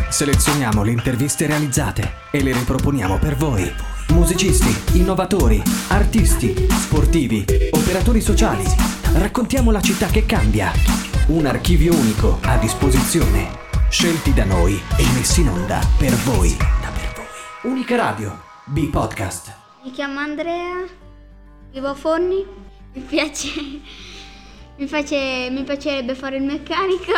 Selezioniamo le interviste realizzate e le riproponiamo per voi. Musicisti, innovatori, artisti, sportivi, operatori sociali. Raccontiamo la città che cambia. Un archivio unico a disposizione. Scelti da noi e messi in onda per voi. Unica Radio, B-Podcast. Mi chiamo Andrea, vivo a Forni, mi piacerebbe fare il meccanico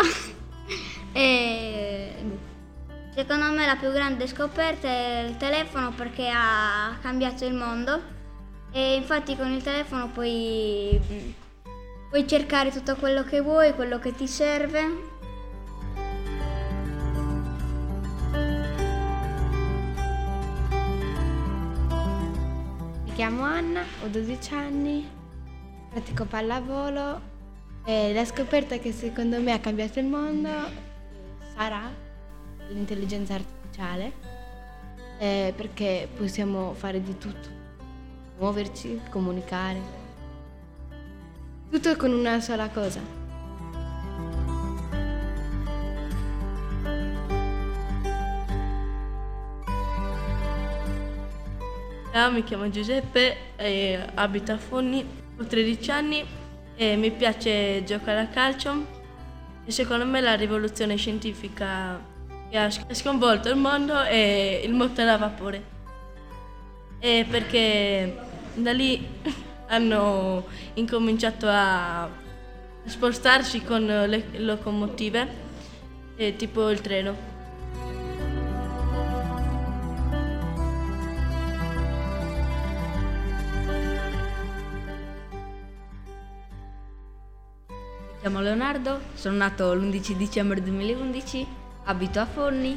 e secondo me la più grande scoperta è il telefono perché ha cambiato il mondo e infatti con il telefono puoi cercare tutto quello che vuoi, quello che ti serve. Mi chiamo Anna, ho 12 anni, pratico pallavolo e la scoperta che secondo me ha cambiato il mondo sarà l'intelligenza artificiale perché possiamo fare di tutto, muoverci, comunicare, tutto con una sola cosa. Ciao, mi chiamo Giuseppe, abito a Forni, ho 13 anni e mi piace giocare a calcio e secondo me la rivoluzione scientifica che ha sconvolto il mondo è il motore a vapore. E perché da lì hanno incominciato a spostarsi con le locomotive, tipo il treno. Mi chiamo Leonardo, sono nato l'11 dicembre 2011, abito a Forni.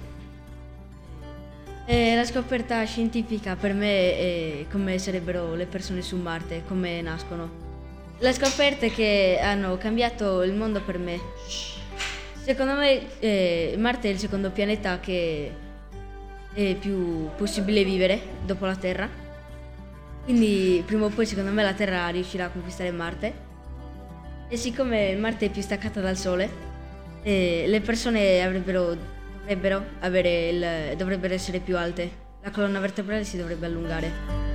E la scoperta scientifica per me è come sarebbero le persone su Marte, come nascono. Le scoperte che hanno cambiato il mondo per me. Secondo me Marte è il secondo pianeta che è più possibile vivere dopo la Terra. Quindi prima o poi secondo me la Terra riuscirà a conquistare Marte. E siccome Marte è più staccata dal Sole, le persone dovrebbero essere più alte. La colonna vertebrale si dovrebbe allungare.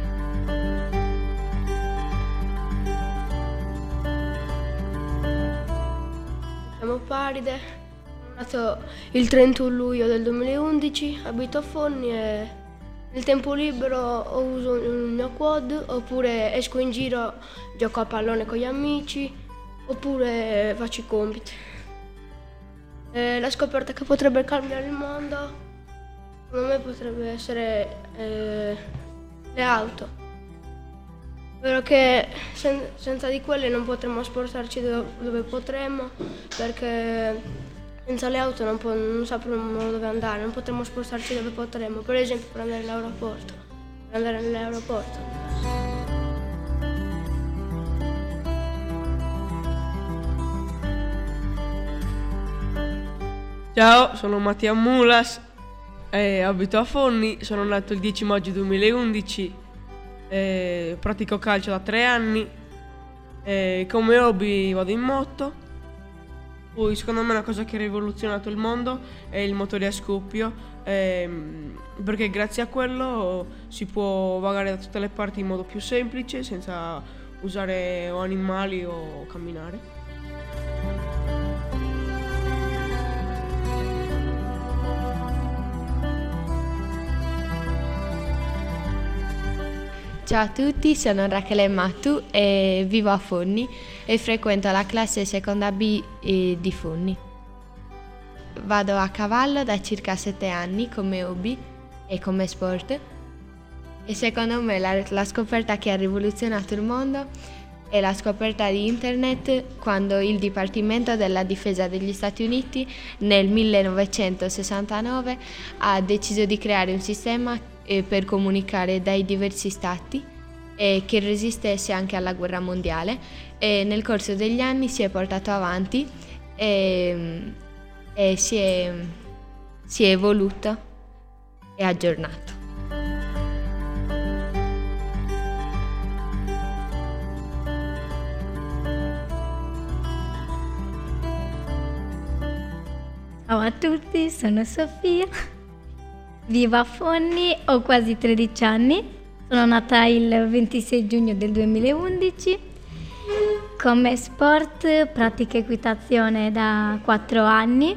Mi chiamo Paride, sono nato il 31 luglio del 2011, abito a Forni e nel tempo libero uso il mio quad oppure esco in giro, gioco a pallone con gli amici. Oppure faccio i compiti. La scoperta che potrebbe cambiare il mondo, secondo me potrebbe essere le auto. Vero che senza di quelle non potremmo spostarci dove potremmo, perché senza le auto non sapremo dove andare, non potremmo spostarci dove potremmo, per esempio per andare nell'aeroporto. Ciao, sono Mattia Mulas, abito a Forni, sono nato il 10 maggio 2011, pratico calcio da 3 anni, come hobby vado in moto, poi secondo me una cosa che ha rivoluzionato il mondo è il motore a scoppio, perché grazie a quello si può vagare da tutte le parti in modo più semplice senza usare o animali o camminare. Ciao a tutti, sono Rachele Mattu e vivo a Forni e frequento la classe seconda B di Forni. Vado a cavallo da circa 7 anni come hobby e come sport e secondo me la scoperta che ha rivoluzionato il mondo è la scoperta di Internet quando il Dipartimento della Difesa degli Stati Uniti nel 1969 ha deciso di creare un sistema per comunicare dai diversi stati e che resistesse anche alla guerra mondiale e nel corso degli anni si è portato avanti e si è evoluto e aggiornato. Ciao a tutti, sono Sofia, vivo a Fonni, ho quasi 13 anni, sono nata il 26 giugno del 2011. Come sport pratico equitazione da 4 anni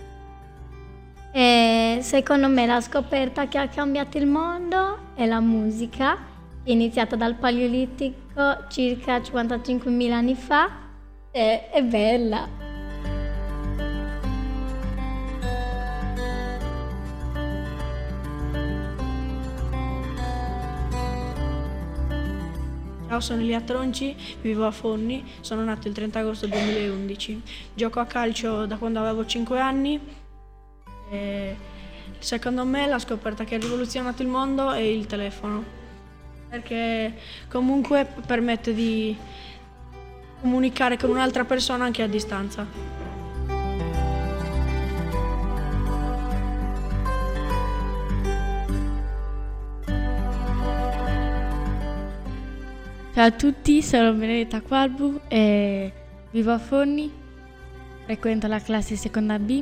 e secondo me la scoperta che ha cambiato il mondo è la musica, che è iniziata dal Paleolitico circa 55.000 anni fa e è bella. Ciao, sono Elia Tronci, vivo a Fonni, sono nato il 30 agosto 2011. Gioco a calcio da quando avevo 5 anni e secondo me la scoperta che ha rivoluzionato il mondo è il telefono, perché comunque permette di comunicare con un'altra persona anche a distanza. Ciao a tutti, sono Benedetta Quarbu e vivo a Fonni, frequento la classe seconda B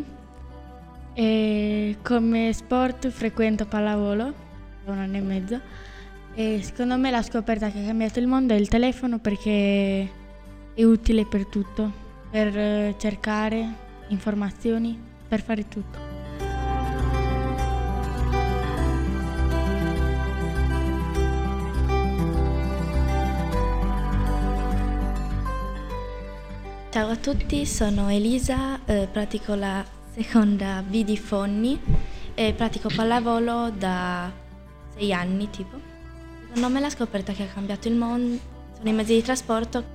e come sport frequento pallavolo da 1 anno e mezzo e secondo me la scoperta che ha cambiato il mondo è il telefono perché è utile per tutto, per cercare informazioni, per fare tutto. Ciao a tutti, sono Elisa, pratico la seconda B di Fonni e pratico pallavolo da 6 anni tipo. Secondo me la scoperta che ha cambiato il mondo sono i mezzi di trasporto.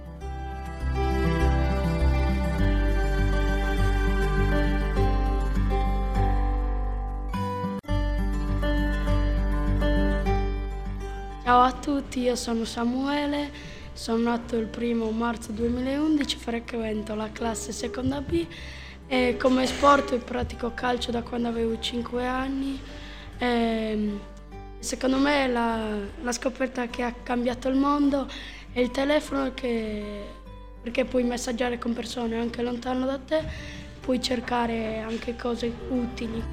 Ciao a tutti, io sono Samuele. Sono nato il 1 marzo 2011, frequento la classe seconda B e come sport pratico calcio da quando avevo 5 anni. Secondo me la scoperta che ha cambiato il mondo è il telefono perché puoi messaggiare con persone anche lontano da te, puoi cercare anche cose utili.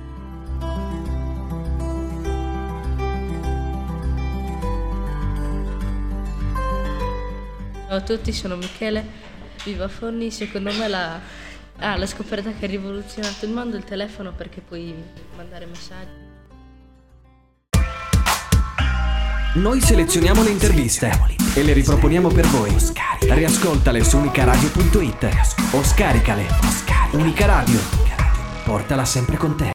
Ciao a tutti, sono Michele, vivo a Forni. Secondo me la scoperta che ha rivoluzionato il mondo è il telefono perché puoi mandare messaggi. Noi selezioniamo le interviste e le riproponiamo per voi. Riascoltale su unicaradio.it o scaricale. Unica Radio, portala sempre con te.